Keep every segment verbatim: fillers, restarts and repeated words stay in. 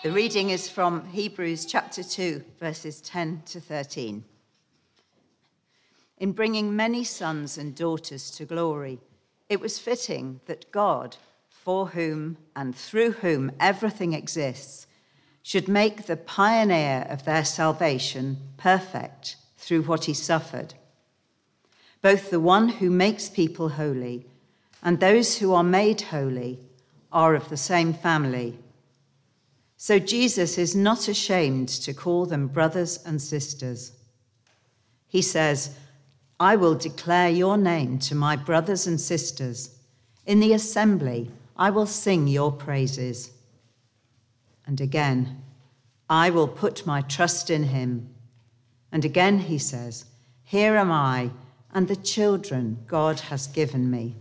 The reading is from Hebrews chapter two, verses ten to thirteen. In bringing many sons and daughters to glory, it was fitting that God, for whom and through whom everything exists, should make the pioneer of their salvation perfect through what he suffered. Both the one who makes people holy and those who are made holy are of the same family. So Jesus is not ashamed to call them brothers and sisters. He says, I will declare your name to my brothers and sisters. In the assembly, I will sing your praises. And again, I will put my trust in him. And again he says, here am I and the children God has given me.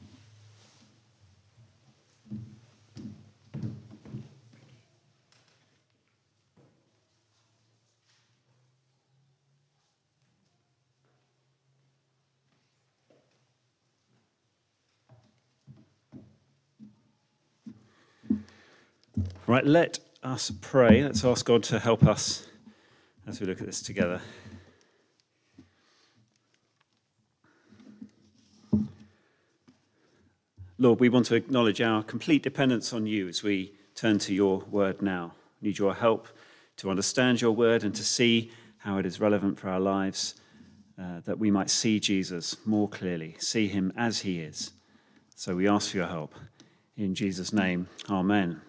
Right, let us pray. Let's ask God to help us as we look at this together. Lord, we want to acknowledge our complete dependence on you as we turn to your word now. We need your help to understand your word and to see how it is relevant for our lives, uh, that we might see Jesus more clearly, see him as he is. So we ask for your help. In Jesus' name, amen.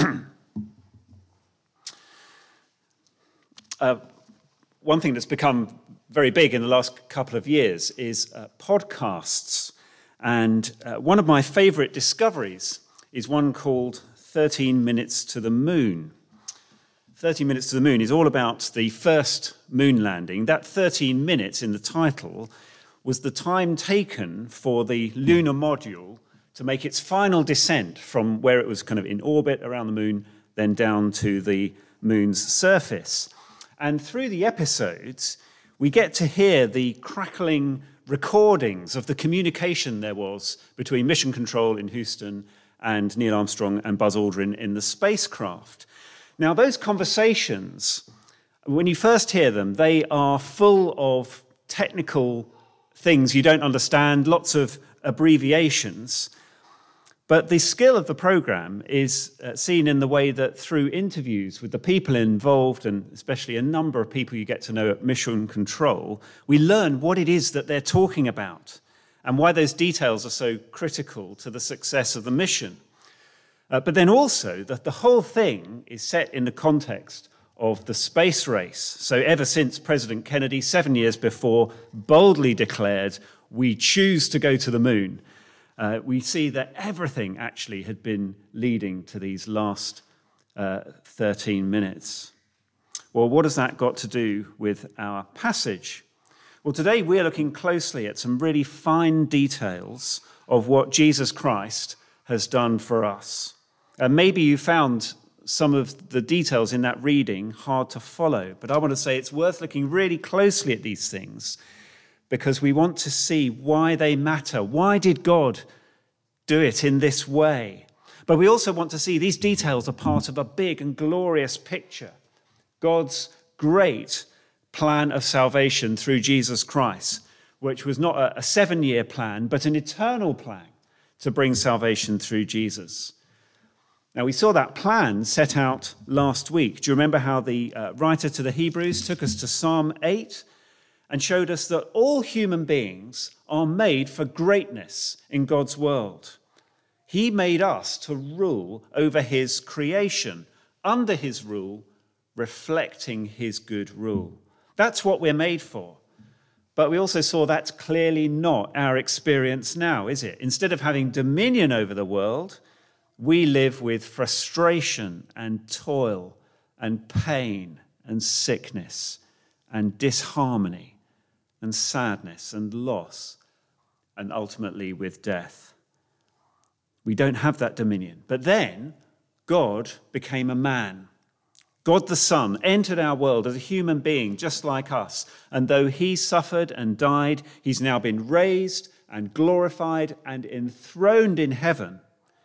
Uh, one thing that's become very big in the last couple of years is uh, podcasts. And uh, one of my favorite discoveries is one called thirteen minutes to the Moon. thirteen minutes to the Moon is all about the first moon landing. That thirteen minutes in the title was the time taken for the lunar module to make its final descent from where it was kind of in orbit around the moon, then down to the moon's surface. And through the episodes, we get to hear the crackling recordings of the communication there was between Mission Control in Houston and Neil Armstrong and Buzz Aldrin in the spacecraft. Now, those conversations, when you first hear them, they are full of technical things you don't understand, lots of abbreviations. But the skill of the program is uh, seen in the way that through interviews with the people involved, and especially a number of people you get to know at Mission Control, we learn what it is that they're talking about and why those details are so critical to the success of the mission. Uh, but then also that the whole thing is set in the context of the space race. So ever since President Kennedy, seven years before, boldly declared, we choose to go to the moon, Uh, we see that everything actually had been leading to these last uh, thirteen minutes. Well, what has that got to do with our passage? Well, today we're looking closely at some really fine details of what Jesus Christ has done for us. And uh, maybe you found some of the details in that reading hard to follow, but I want to say it's worth looking really closely at these things, because we want to see why they matter. Why did God do it in this way? But we also want to see these details are part of a big and glorious picture. God's great plan of salvation through Jesus Christ, which was not a seven-year plan, but an eternal plan to bring salvation through Jesus. Now, we saw that plan set out last week. Do you remember how the uh, writer to the Hebrews took us to Psalm eight? And showed us that all human beings are made for greatness in God's world. He made us to rule over his creation, under his rule, reflecting his good rule. That's what we're made for. But we also saw that's clearly not our experience now, is it? Instead of having dominion over the world, we live with frustration and toil and pain and sickness and disharmony and sadness and loss, and ultimately with death. We don't have that dominion. But then God became a man. God the Son entered our world as a human being just like us. And though he suffered and died, he's now been raised and glorified and enthroned in heaven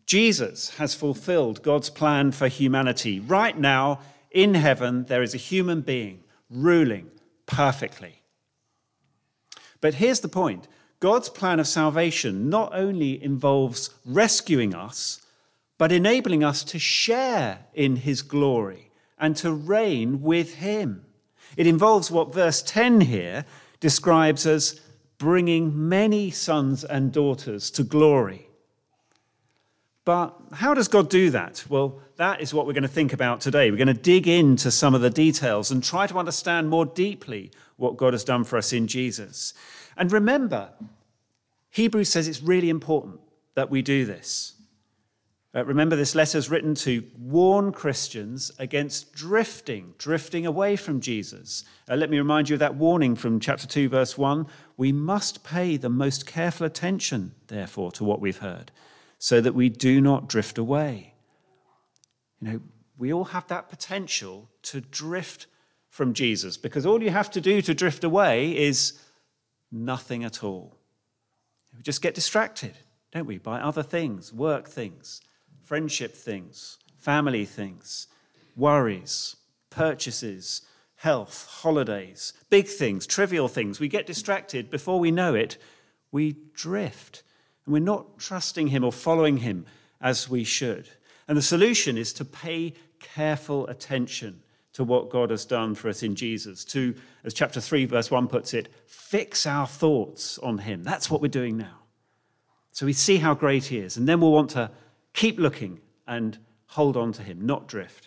Jesus has fulfilled God's plan for humanity. Right now, in heaven, there is a human being ruling perfectly. But here's the point. God's plan of salvation not only involves rescuing us, but enabling us to share in his glory and to reign with him. It involves what verse ten here describes as bringing many sons and daughters to glory. But how does God do that? Well, that is what we're going to think about today. We're going to dig into some of the details and try to understand more deeply what God has done for us in Jesus. And remember, Hebrews says it's really important that we do this. Uh, remember, this letter is written to warn Christians against drifting, drifting away from Jesus. Uh, let me remind you of that warning from chapter two, verse one. We must pay the most careful attention, therefore, to what we've heard, so that we do not drift away. You know, we all have that potential to drift from Jesus, because all you have to do to drift away is nothing at all. We just get distracted, don't we, by other things, work things, friendship things, family things, worries, purchases, health, holidays, big things, trivial things. We get distracted. Before we know it, we drift. And we're not trusting him or following him as we should. And the solution is to pay careful attention to what God has done for us in Jesus. To, as chapter three, verse one puts it, fix our thoughts on him. That's what we're doing now. So we see how great he is. And then we'll want to keep looking and hold on to him, not drift.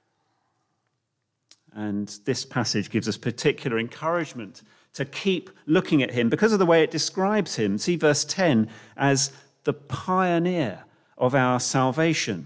And this passage gives us particular encouragement to keep looking at him because of the way it describes him. See verse ten as the pioneer of our salvation.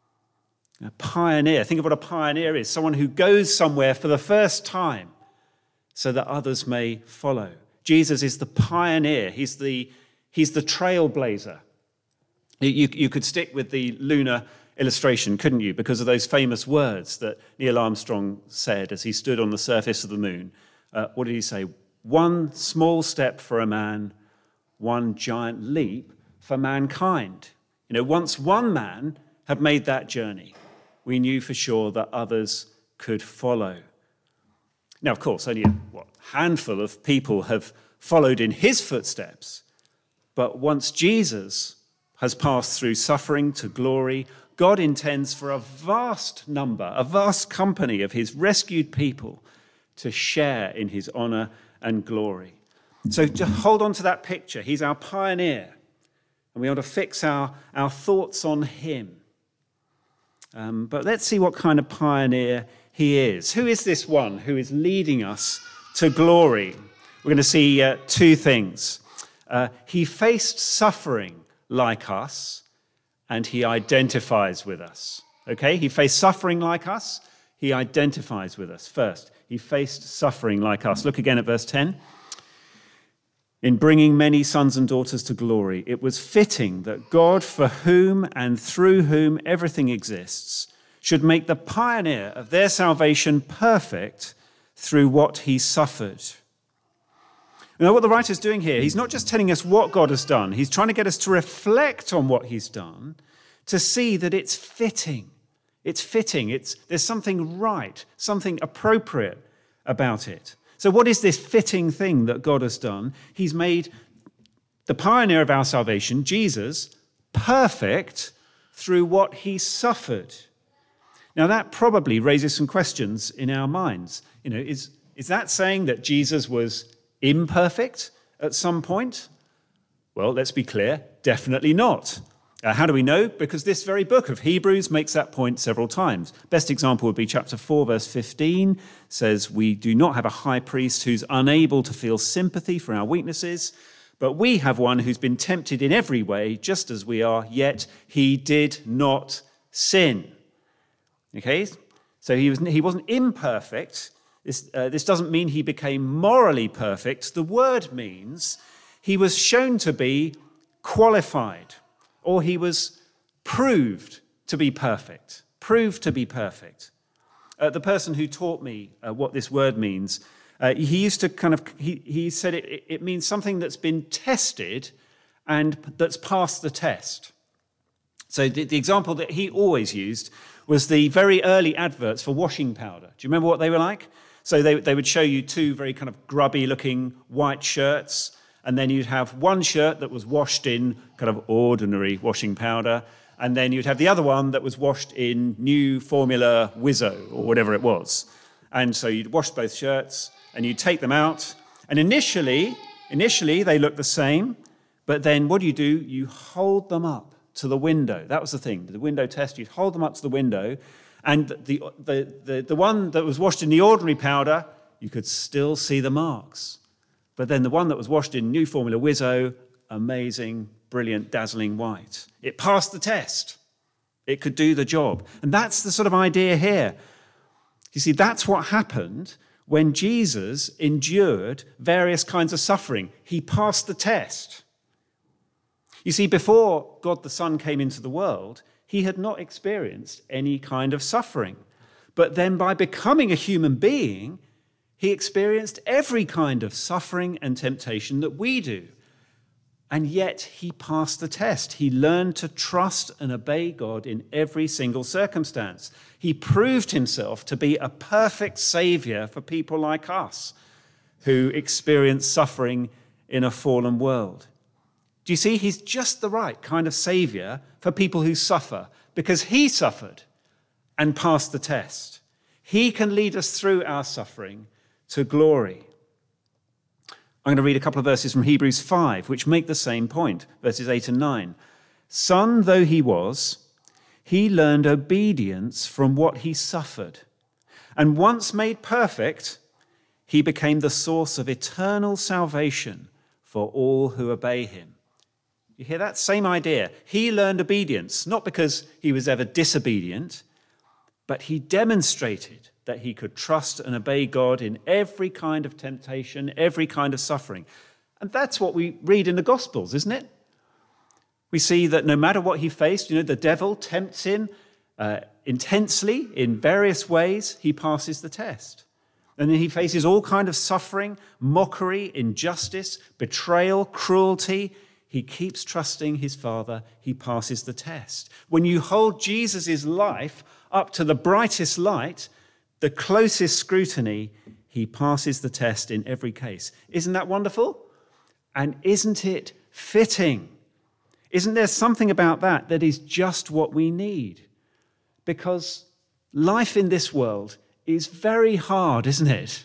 A pioneer. Think of what a pioneer is. Someone who goes somewhere for the first time so that others may follow. Jesus is the pioneer. He's the, he's the trailblazer. You, you could stick with the lunar illustration, couldn't you? Because of those famous words that Neil Armstrong said as he stood on the surface of the moon. Uh, what did he say? One small step for a man, one giant leap for mankind. You know, once one man had made that journey, we knew for sure that others could follow. Now, of course, only a what, handful of people have followed in his footsteps. But once Jesus has passed through suffering to glory, God intends for a vast number, a vast company of his rescued people to share in his honor and glory. So to hold on to that picture, he's our pioneer, and we ought to fix our, our thoughts on him. Um, but let's see what kind of pioneer he is. Who is this one who is leading us to glory? We're going to see uh, two things. Uh, he faced suffering like us, and he identifies with us. Okay, he faced suffering like us. He identifies with us. First, he faced suffering like us. Look again at verse ten. In bringing many sons and daughters to glory, it was fitting that God, for whom and through whom everything exists, should make the pioneer of their salvation perfect through what he suffered. You know what the writer's doing here? He's not just telling us what God has done. He's trying to get us to reflect on what he's done, to see that it's fitting. It's fitting. It's, there's something right, something appropriate about it. So what is this fitting thing that God has done? He's made the pioneer of our salvation, Jesus, perfect through what he suffered. Now that probably raises some questions in our minds. You know, is, is that saying that Jesus was imperfect at some point? Well, let's be clear, definitely not. Uh, how do we know? Because this very book of Hebrews makes that point several times. Best example would be chapter four, verse fifteen, says, we do not have a high priest who's unable to feel sympathy for our weaknesses, but we have one who's been tempted in every way, just as we are, yet he did not sin. Okay, so he, was, he wasn't imperfect. This, uh, this doesn't mean he became morally perfect. The word means he was shown to be qualified, or he was proved to be perfect, proved to be perfect. Uh, the person who taught me uh, what this word means, uh, he used to kind of, he, he said it, it means something that's been tested and that's passed the test. So the, the example that he always used was the very early adverts for washing powder. Do you remember what they were like? So they, they would show you two very kind of grubby-looking white shirts, and then you'd have one shirt that was washed in kind of ordinary washing powder, and then you'd have the other one that was washed in new Formula Wizzo, or whatever it was. And so you'd wash both shirts, and you'd take them out, and initially, initially they looked the same, but then what do you do? You hold them up to the window. That was the thing, the window test. You'd hold them up to the window, and the, the, the, the one that was washed in the ordinary powder, you could still see the marks. But then the one that was washed in new Formula Wizzo, amazing, brilliant, dazzling white. It passed the test. It could do the job. And that's the sort of idea here. You see, that's what happened when Jesus endured various kinds of suffering. He passed the test. You see, before God the Son came into the world, he had not experienced any kind of suffering. But then by becoming a human being, he experienced every kind of suffering and temptation that we do. And yet he passed the test. He learned to trust and obey God in every single circumstance. He proved himself to be a perfect savior for people like us who experience suffering in a fallen world. Do you see? He's just the right kind of savior for people who suffer because he suffered and passed the test. He can lead us through our suffering to glory. I'm going to read a couple of verses from Hebrews five, which make the same point, verses eight and nine. Son though he was, he learned obedience from what he suffered. And once made perfect, he became the source of eternal salvation for all who obey him. You hear that? Same idea. He learned obedience, not because he was ever disobedient, but he demonstrated that he could trust and obey God in every kind of temptation, every kind of suffering. And that's what we read in the Gospels, isn't it? We see that no matter what he faced, you know, the devil tempts him uh, intensely in various ways. He passes the test. And then he faces all kind of suffering, mockery, injustice, betrayal, cruelty. He keeps trusting his Father. He passes the test. When you hold Jesus' life up to the brightest light, the closest scrutiny, he passes the test in every case. Isn't that wonderful? And isn't it fitting? Isn't there something about that that is just what we need? Because life in this world is very hard, isn't it?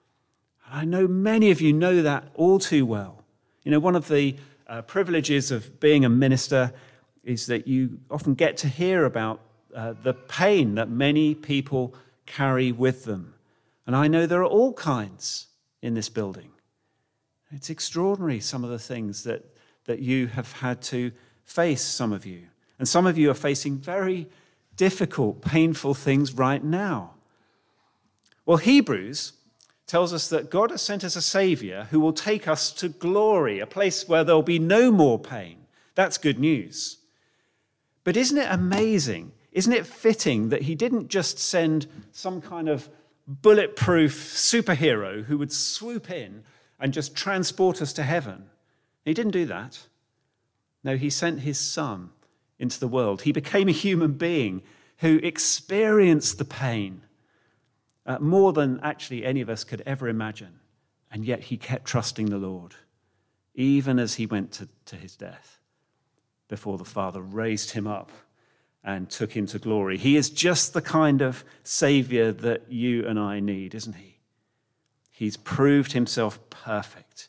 I know many of you know that all too well. You know, one of the uh, privileges of being a minister is that you often get to hear about uh, the pain that many people carry with them. And I know there are all kinds in this building. It's extraordinary, some of the things that, that you have had to face, some of you. And some of you are facing very difficult, painful things right now. Well, Hebrews tells us that God has sent us a Savior who will take us to glory, a place where there'll be no more pain. That's good news. But isn't it amazing? Isn't it fitting that he didn't just send some kind of bulletproof superhero who would swoop in and just transport us to heaven? He didn't do that. No, he sent his Son into the world. He became a human being who experienced the pain uh, more than actually any of us could ever imagine. And yet he kept trusting the Lord, even as he went to, to his death before the Father raised him up and took him to glory. He is just the kind of Savior that you and I need, isn't he? He's proved himself perfect.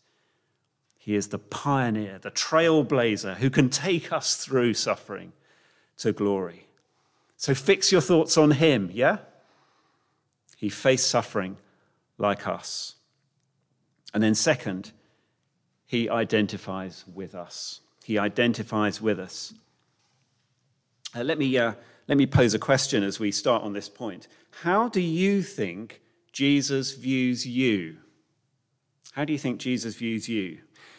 He is the pioneer, the trailblazer who can take us through suffering to glory. So fix your thoughts on him, yeah? He faced suffering like us. And then second, he identifies with us. He identifies with us. Uh, let me uh, let me pose a question as we start on this point. How do you think Jesus views you? How do you think Jesus views you?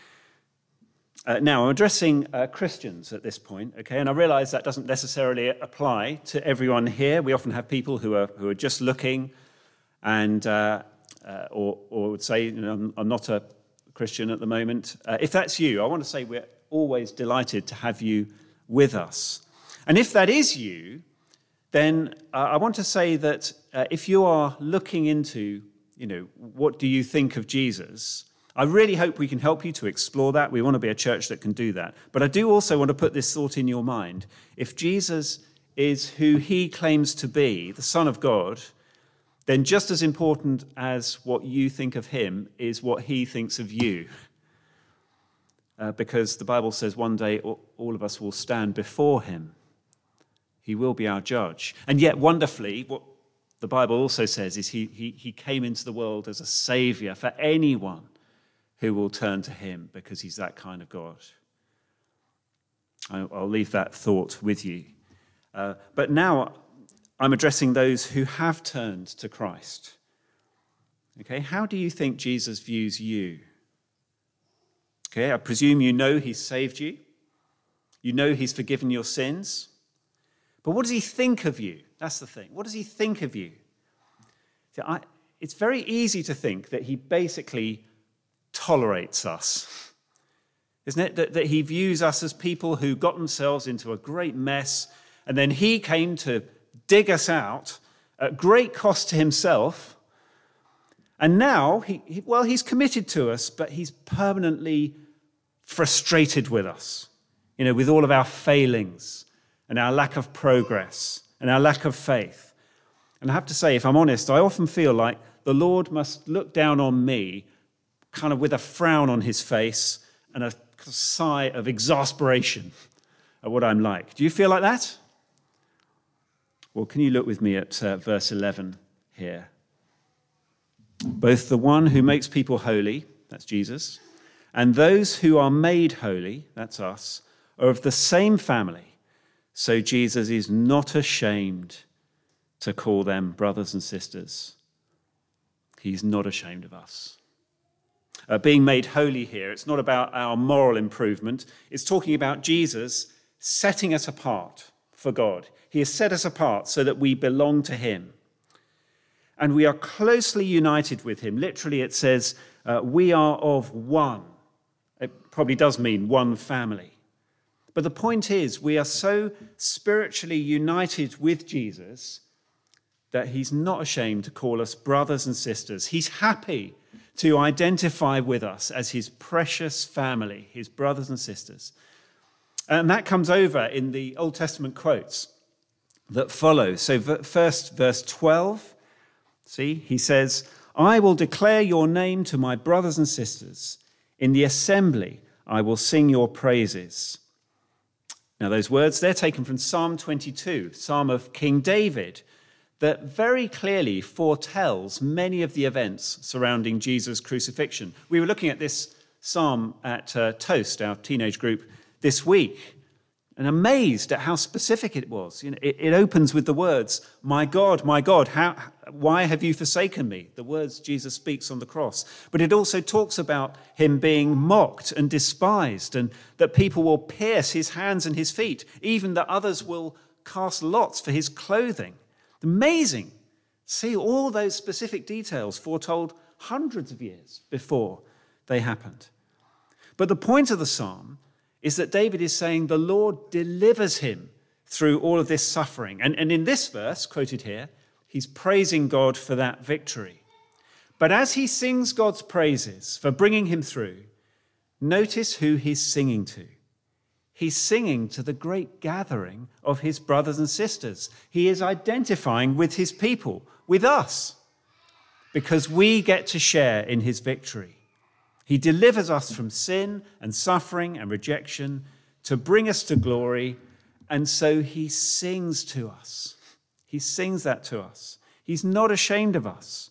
Uh, now, I'm addressing uh, Christians at this point, okay, and I realize that doesn't necessarily apply to everyone here. We often have people who are who are just looking, and uh, uh, or or would say, you know, I'm, I'm not a Christian at the moment. Uh, if that's you, I want to say we're always delighted to have you with us. And if that is you, then uh, I want to say that uh, if you are looking into, you know, what do you think of Jesus, I really hope we can help you to explore that. We want to be a church that can do that. But I do also want to put this thought in your mind. If Jesus is who he claims to be, the Son of God, then just as important as what you think of him is what he thinks of you. Uh, because the Bible says one day all of us will stand before him. He will be our judge. And yet, wonderfully, what the Bible also says is he, he, he came into the world as a savior for anyone who will turn to him, because he's that kind of God. I'll leave that thought with you. Uh, but now I'm addressing those who have turned to Christ. Okay, how do you think Jesus views you? Okay, I presume you know he's saved you. You know he's forgiven your sins. But what does he think of you? That's the thing. What does he think of you? See, I, it's very easy to think that he basically tolerates us. Isn't it? That, that he views us as people who got themselves into a great mess, and then he came to dig us out at great cost to himself. And now, he, he, well, he's committed to us, but he's permanently frustrated with us, you know, with all of our failings and our lack of progress and our lack of faith. And I have to say, if I'm honest, I often feel like the Lord must look down on me kind of with a frown on his face and a sigh of exasperation at what I'm like. Do you feel like that? Well, can you look with me at uh, verse eleven here? Both the one who makes people holy, that's Jesus, and those who are made holy, that's us, are of the same family. So Jesus is not ashamed to call them brothers and sisters. He's not ashamed of us. Uh, being made holy here, it's not about our moral improvement. It's talking about Jesus setting us apart for God. He has set us apart so that we belong to him. And we are closely united with him. Literally, it says, uh, we are of one. It probably does mean one family. But the point is, we are so spiritually united with Jesus that he's not ashamed to call us brothers and sisters. He's happy to identify with us as his precious family, his brothers and sisters. And that comes over in the Old Testament quotes that follow. So first, verse twelve, see, he says, I will declare your name to my brothers and sisters. In the assembly, I will sing your praises. Now, those words, they're taken from Psalm twenty-two, Psalm of King David, that very clearly foretells many of the events surrounding Jesus' crucifixion. We were looking at this psalm at uh, Toast, our teenage group, this week, and amazed at how specific it was. You know, it, it opens with the words, my God, my God, how, why have you forsaken me? The words Jesus speaks on the cross. But it also talks about him being mocked and despised, and that people will pierce his hands and his feet, even that others will cast lots for his clothing. Amazing. See all those specific details foretold hundreds of years before they happened. But the point of the psalm is that David is saying the Lord delivers him through all of this suffering. And, and in this verse, quoted here, he's praising God for that victory. But as he sings God's praises for bringing him through, notice who he's singing to. He's singing to the great gathering of his brothers and sisters. He is identifying with his people, with us, because we get to share in his victory. He delivers us from sin and suffering and rejection to bring us to glory, and so he sings to us. He sings that to us. He's not ashamed of us.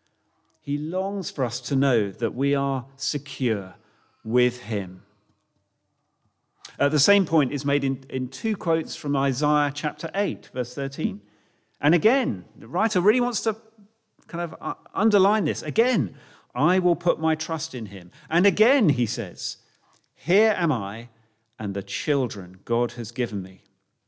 He longs for us to know that we are secure with him. Uh, the same point is made in, in two quotes from Isaiah chapter eight, verse thirteen. And again, the writer really wants to kind of uh, underline this. Again, I will put my trust in him. And again, he says, here am I and the children God has given me.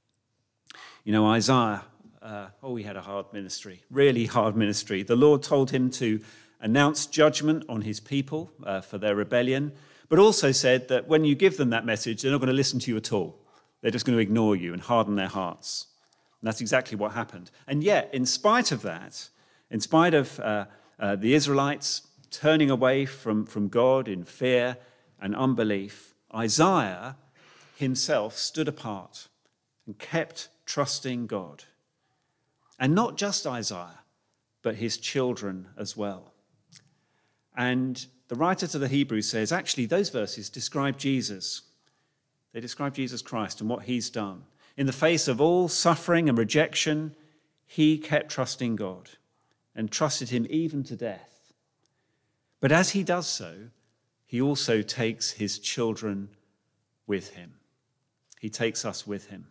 You know, Isaiah, uh, oh, he had a hard ministry, really hard ministry. The Lord told him to announce judgment on his people uh, for their rebellion, but also said that when you give them that message, they're not going to listen to you at all. they're just going to ignore you and harden their hearts. And that's exactly what happened. And yet, in spite of that, in spite of uh, uh, the Israelites turning away from, from God in fear and unbelief, Isaiah himself stood apart and kept trusting God. And not just Isaiah, but his children as well. And the writer to the Hebrews says, actually, those verses describe Jesus. They describe Jesus Christ and what he's done. In the face of all suffering and rejection, he kept trusting God and trusted him even to death. But as he does so, he also takes his children with him. He takes us with him.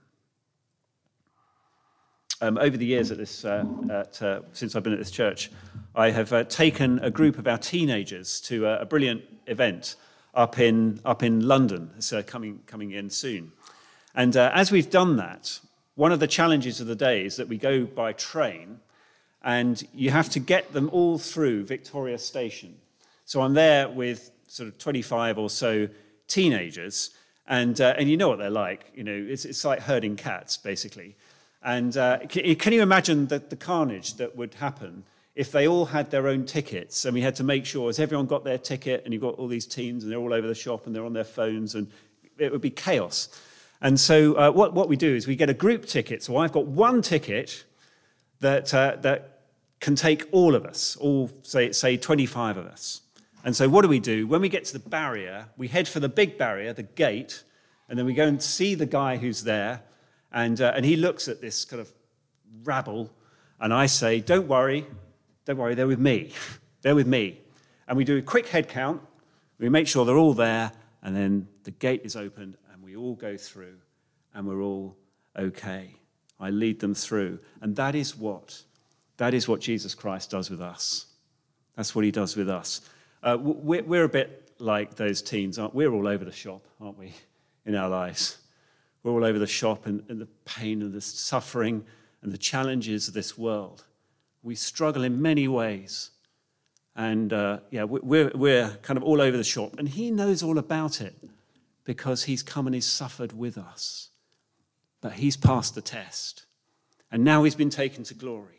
Um, over the years at this, uh, at, uh, since I've been at this church, I have uh, taken a group of our teenagers to a, a brilliant event up in up in London. It's uh, coming coming in soon. And uh, as we've done that, one of the challenges of the day is that we go by train, and you have to get them all through Victoria Station. So I'm there with sort of twenty-five or so teenagers, and uh, and you know what they're like. You know, it's it's like herding cats, basically. And uh, can you imagine the, the carnage that would happen if they all had their own tickets, and we had to make sure as everyone got their ticket, and you've got all these teens, and they're all over the shop, and they're on their phones, and it would be chaos. And so uh, what, what we do is we get a group ticket. So I've got one ticket that uh, that can take all of us, all, say, say twenty-five of us. And so what do we do? When we get to the barrier, we head for the big barrier, the gate, and then we go and see the guy who's there, and uh, and he looks at this kind of rabble, and I say, don't worry, don't worry, they're with me. They're with me. And we do a quick head count, we make sure they're all there, and then the gate is opened, and we all go through, and we're all okay. I lead them through. And that is what, that is what Jesus Christ does with us. That's what he does with us. Uh, we're, we're a bit like those teens, aren't we? We're all over the shop, aren't we, in our lives? We're all over the shop and, and the pain and the suffering and the challenges of this world. We struggle in many ways. And uh, yeah, we're, we're kind of all over the shop. And he knows all about it because he's come and he's suffered with us. But he's passed the test. And now he's been taken to glory.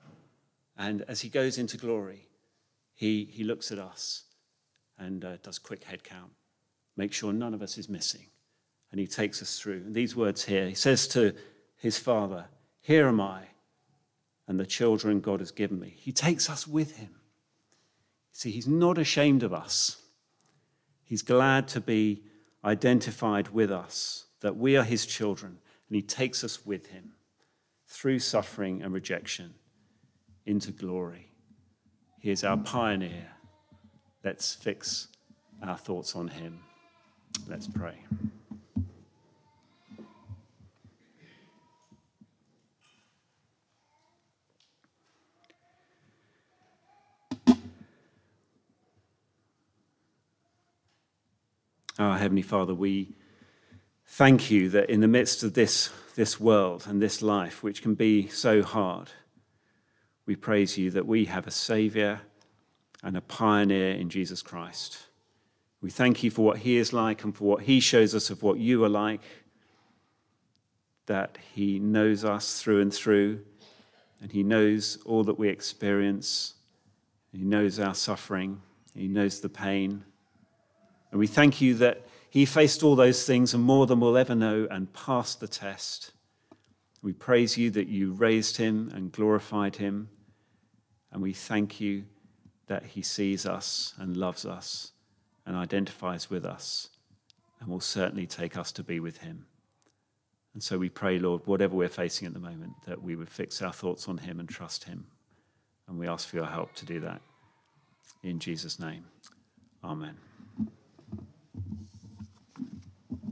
And as he goes into glory, he, he looks at us and uh, does quick head count. Make sure none of us is missing. And he takes us through. And these words here, he says to his Father, here am I, and the children God has given me. He takes us with him. See, he's not ashamed of us. He's glad to be identified with us, that we are his children, and he takes us with him through suffering and rejection into glory. He is our pioneer. Let's fix our thoughts on him. Let's pray. Our Heavenly Father, we thank you that in the midst of this, this world and this life, which can be so hard, we praise you that we have a Saviour and a pioneer in Jesus Christ. We thank you for what he is like and for what he shows us of what you are like, that he knows us through and through, and he knows all that we experience. He knows our suffering. He knows the pain. And we thank you that he faced all those things and more than we'll ever know and passed the test. We praise you that you raised him and glorified him. And we thank you that he sees us and loves us and identifies with us and will certainly take us to be with him. And so we pray, Lord, whatever we're facing at the moment, that we would fix our thoughts on him and trust him. And we ask for your help to do that. In Jesus' name, amen.